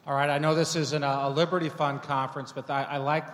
All right, I know this isn't a Liberty Fund conference, but I like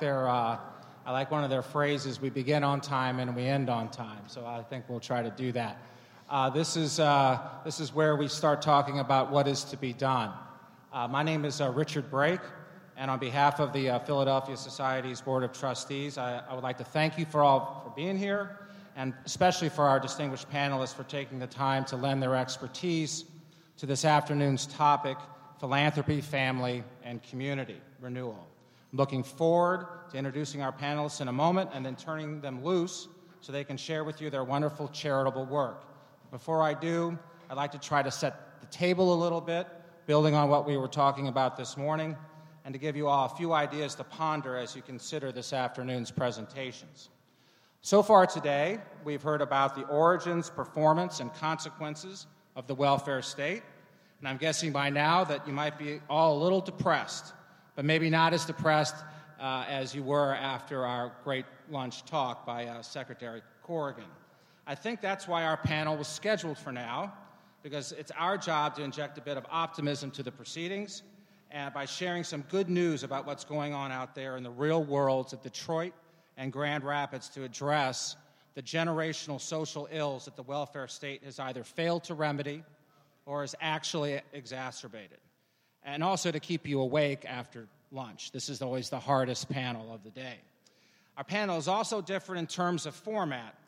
one of their phrases: "We begin on time and we end on time." So I think we'll try to do that. This is where we start talking about what is to be done. My name is Richard Brake, and on behalf of the Philadelphia Society's Board of Trustees, I would like to thank you for being here, and especially for our distinguished panelists for taking the time to lend their expertise to this afternoon's topic: philanthropy, family, and community renewal. I'm looking forward to introducing our panelists in a moment and then turning them loose so they can share with you their wonderful charitable work. Before I do, I'd like to try to set the table a little bit, building on what we were talking about this morning, and to give you all a few ideas to ponder as you consider this afternoon's presentations. So far today, we've heard about the origins, performance, and consequences of the welfare state. And I'm guessing by now that you might be all a little depressed, but maybe not as depressed as you were after our great lunch talk by Secretary Corrigan. I think that's why our panel was scheduled for now, because it's our job to inject a bit of optimism to the proceedings and by sharing some good news about what's going on out there in the real worlds of Detroit and Grand Rapids to address the generational social ills that the welfare state has either failed to remedy or is actually exacerbated, and also to keep you awake after lunch. This is always the hardest panel of the day. Our panel is also different in terms of format,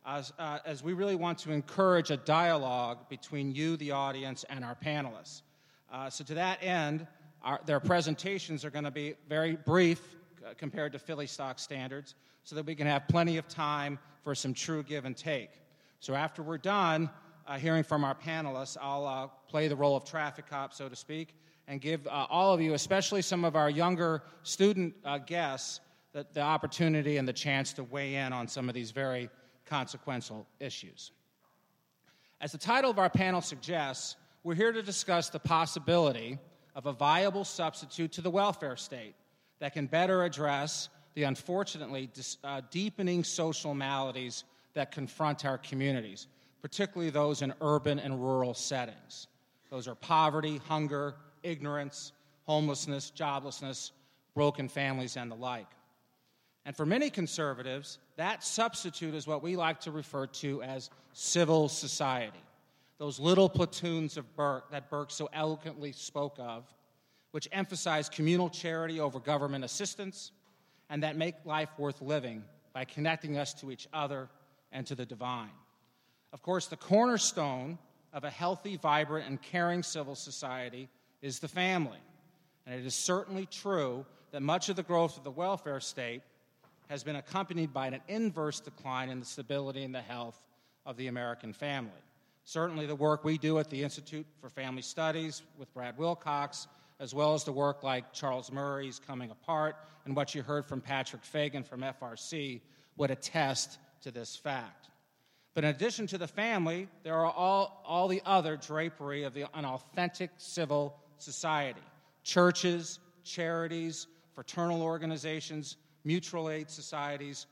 as we really want to encourage a dialogue between you, the audience, and our panelists. So to that end, their presentations are going to be very brief compared to Philly stock standards, so that we can have plenty of time for some true give and take. So after we're done hearing from our panelists, I'll play the role of traffic cop, so to speak, and give all of you, especially some of our younger student guests, the opportunity and the chance to weigh in on some of these very consequential issues. As the title of our panel suggests, we're here to discuss the possibility of a viable substitute to the welfare state that can better address the unfortunately deepening social maladies that confront our communities, particularly those in urban and rural settings. Those are poverty, hunger, ignorance, homelessness, joblessness, broken families, and the like. And for many conservatives, that substitute is what we like to refer to as civil society, those little platoons of that Burke so eloquently spoke of, which emphasize communal charity over government assistance, and that make life worth living by connecting us to each other and to the divine. Of course, the cornerstone of a healthy, vibrant, and caring civil society is the family. And it is certainly true that much of the growth of the welfare state has been accompanied by an inverse decline in the stability and the health of the American family. Certainly the work we do at the Institute for Family Studies with Brad Wilcox, as well as the work like Charles Murray's Coming Apart and what you heard from Patrick Fagan from FRC would attest to this fact. But in addition to the family, there are all the other drapery of an authentic civil society: churches, charities, fraternal organizations, mutual aid societies,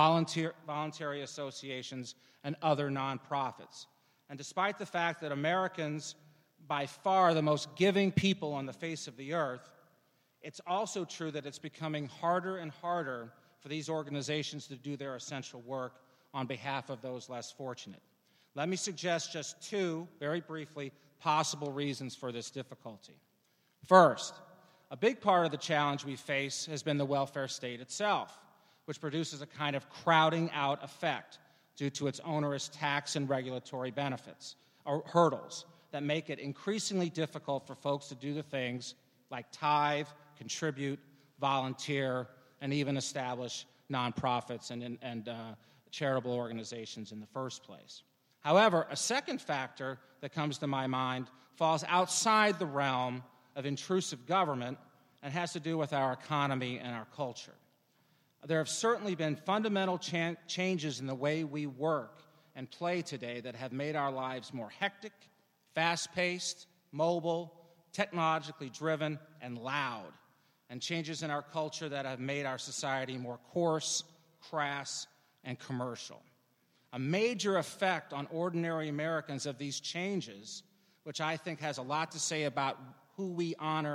voluntary associations, and other nonprofits. And despite the fact that Americans, by far the most giving people on the face of the earth, it's also true that it's becoming harder and harder for these organizations to do their essential work on behalf of those less fortunate. Let me suggest just two, very briefly, possible reasons for this difficulty. First, a big part of the challenge we face has been the welfare state itself, which produces a kind of crowding out effect due to its onerous tax and regulatory benefits, or hurdles, that make it increasingly difficult for folks to do the things like tithe, contribute, volunteer, and even establish nonprofits and charitable organizations in the first place. However, a second factor that comes to my mind falls outside the realm of intrusive government and has to do with our economy and our culture. There have certainly been fundamental changes in the way we work and play today that have made our lives more hectic, fast-paced, mobile, technologically driven, and loud, and changes in our culture that have made our society more coarse, crass, and commercial. A major effect on ordinary Americans of these changes, which I think has a lot to say about who we honor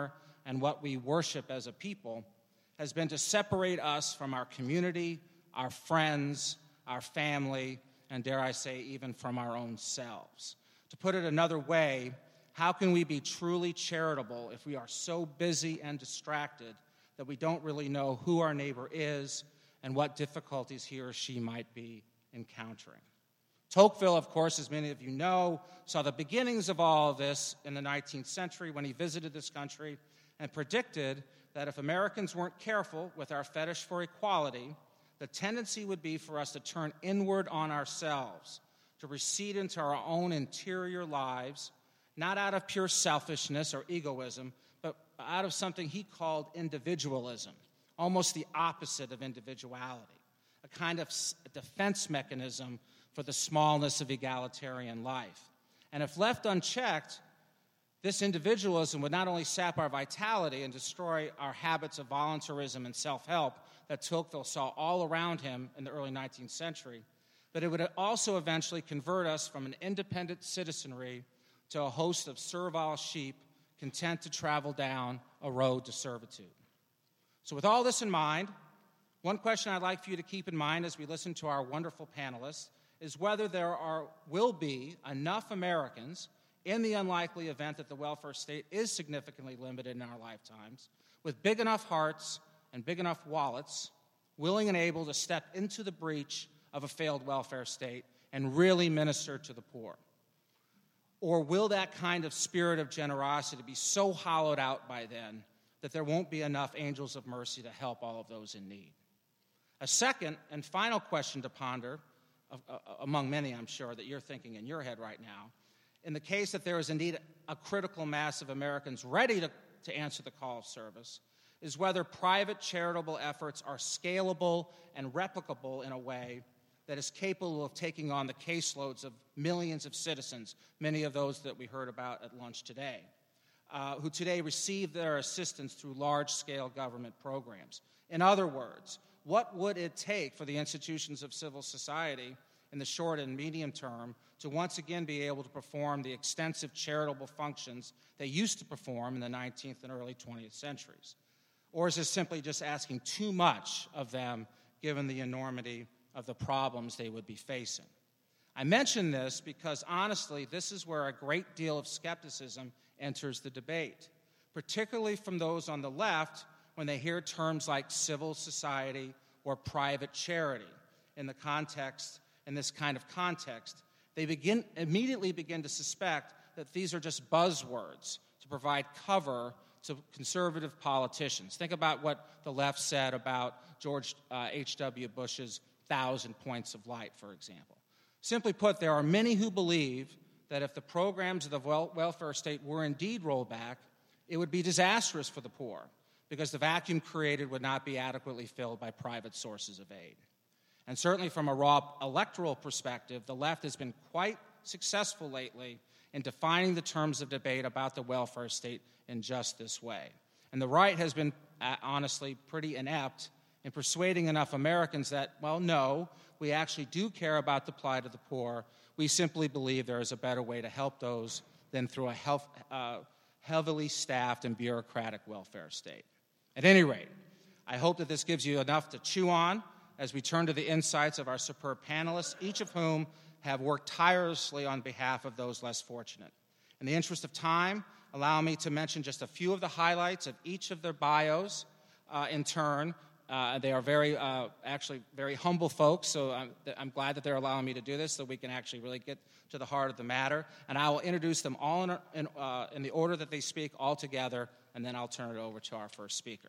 and what we worship as a people has been to separate us from our community, our friends, our family, and dare I say, even from our own selves. To put it another way, how can we be truly charitable if we are so busy and distracted that we don't really know who our neighbor is and what difficulties he or she might be encountering? Tocqueville, of course, as many of you know, saw the beginnings of all of this in the 19th century when he visited this country and predicted that if Americans weren't careful with our fetish for equality, the tendency would be for us to turn inward on ourselves, to recede into our own interior lives, not out of pure selfishness or egoism, but out of something he called individualism, almost the opposite of individuality, a kind of defense mechanism for the smallness of egalitarian life. And if left unchecked, this individualism would not only sap our vitality and destroy our habits of voluntarism and self-help that Tocqueville saw all around him in the early 19th century, but it would also eventually convert us from an independent citizenry to a host of servile sheep content to travel down a road to servitude. So with all this in mind, one question I'd like for you to keep in mind as we listen to our wonderful panelists is whether there will be enough Americans in the unlikely event that the welfare state is significantly limited in our lifetimes, with big enough hearts and big enough wallets, willing and able to step into the breach of a failed welfare state and really minister to the poor? Or will that kind of spirit of generosity be so hollowed out by then that there won't be enough angels of mercy to help all of those in need? A second and final question to ponder, among many, I'm sure, that you're thinking in your head right now, in the case that there is indeed a critical mass of Americans ready to answer the call of service, is whether private charitable efforts are scalable and replicable in a way that is capable of taking on the caseloads of millions of citizens, many of those that we heard about at lunch today, who today receive their assistance through large-scale government programs. In other words, what would it take for the institutions of civil society in the short and medium term to once again be able to perform the extensive charitable functions they used to perform in the 19th and early 20th centuries? Or is this simply just asking too much of them given the enormity of the problems they would be facing? I mention this because, honestly, this is where a great deal of skepticism enters the debate, particularly from those on the left when they hear terms like civil society or private charity in this kind of context. They immediately begin to suspect that these are just buzzwords to provide cover to conservative politicians. Think about what the left said about George H.W. Bush's 1,000 points of light, for example. Simply put, there are many who believe that if the programs of the welfare state were indeed rolled back, it would be disastrous for the poor because the vacuum created would not be adequately filled by private sources of aid. And certainly from a raw electoral perspective, the left has been quite successful lately in defining the terms of debate about the welfare state in just this way. And the right has been, honestly, pretty inept in persuading enough Americans that, well, no, we actually do care about the plight of the poor. We simply believe there is a better way to help those than through a heavily staffed and bureaucratic welfare state. At any rate, I hope that this gives you enough to chew on as we turn to the insights of our superb panelists, each of whom have worked tirelessly on behalf of those less fortunate. In the interest of time, allow me to mention just a few of the highlights of each of their bios in turn. They are actually very humble folks, so I'm glad that they're allowing me to do this so we can actually really get to the heart of the matter. And I will introduce them all in the order that they speak all together, and then I'll turn it over to our first speaker,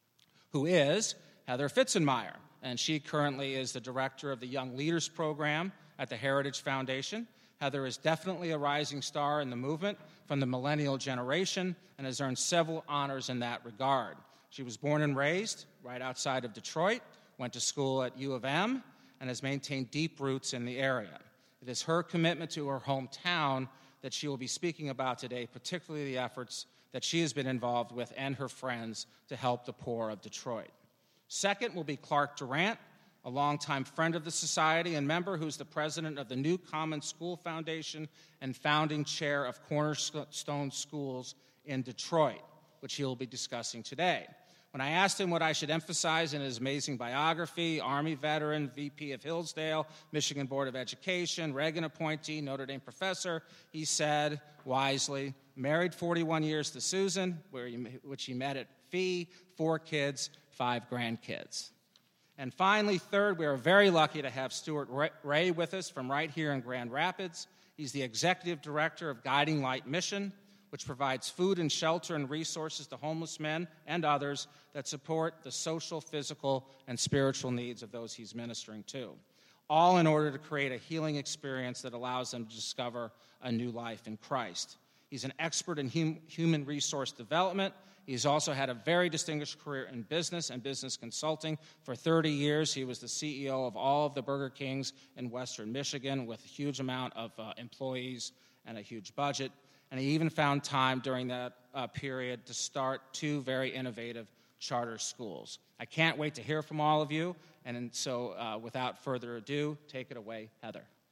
who is Heather Fitzenmeyer. And she currently is the director of the Young Leaders Program at the Heritage Foundation. Heather is definitely a rising star in the movement from the millennial generation and has earned several honors in that regard. She was born and raised right outside of Detroit, went to school at U of M, and has maintained deep roots in the area. It is her commitment to her hometown that she will be speaking about today, particularly the efforts that she has been involved with and her friends to help the poor of Detroit. Second will be Clark Durant, a longtime friend of the Society and member who's the president of the New Common School Foundation and founding chair of Cornerstone Schools in Detroit, which he'll be discussing today. When I asked him what I should emphasize in his amazing biography, Army veteran, VP of Hillsdale, Michigan Board of Education, Reagan appointee, Notre Dame professor, he said, wisely, married 41 years to Susan, which he met at Fee, 4 kids, 5 grandkids. And finally, third, we are very lucky to have Stuart Ray with us from right here in Grand Rapids. He's the executive director of Guiding Light Mission, which provides food and shelter and resources to homeless men and others that support the social, physical, and spiritual needs of those he's ministering to, all in order to create a healing experience that allows them to discover a new life in Christ. He's an expert in human resource development. He's also had a very distinguished career in business and business consulting. For 30 years, he was the CEO of all of the Burger Kings in Western Michigan with a huge amount of employees and a huge budget. And he even found time during that period to start 2 very innovative charter schools. I can't wait to hear from all of you. And so without further ado, take it away, Heather.